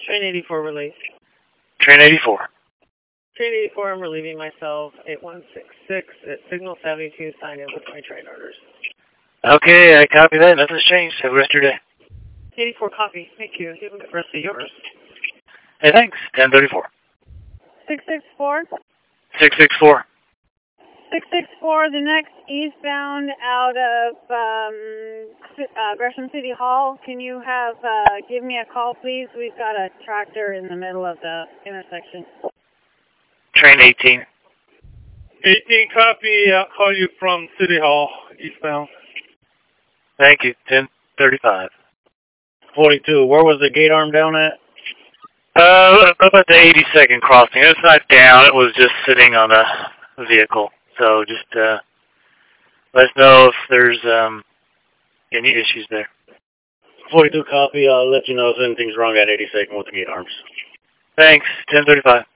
Train 84 release. Train 84. Train 84, I'm relieving myself. 8166 at signal 72, sign in with my train orders. Okay, I copy that. Nothing's changed. Have a rest of your day. 84 copy. Thank you. You have the rest of yours. Hey, thanks. 1034. 664. 664. 664, the next eastbound out of Gresham City Hall. Can you give me a call, please? We've got a tractor in the middle of the intersection. Train 18. 18 copy. I'll call you from City Hall, eastbound. Thank you. 1035. 42, where was the gate arm down at? About the 82nd crossing. It's not down. It was just sitting on a vehicle. So just let us know if there's any issues there. 42 copy. I'll let you know if anything's wrong at 82nd with the gate arms. Thanks. 1035.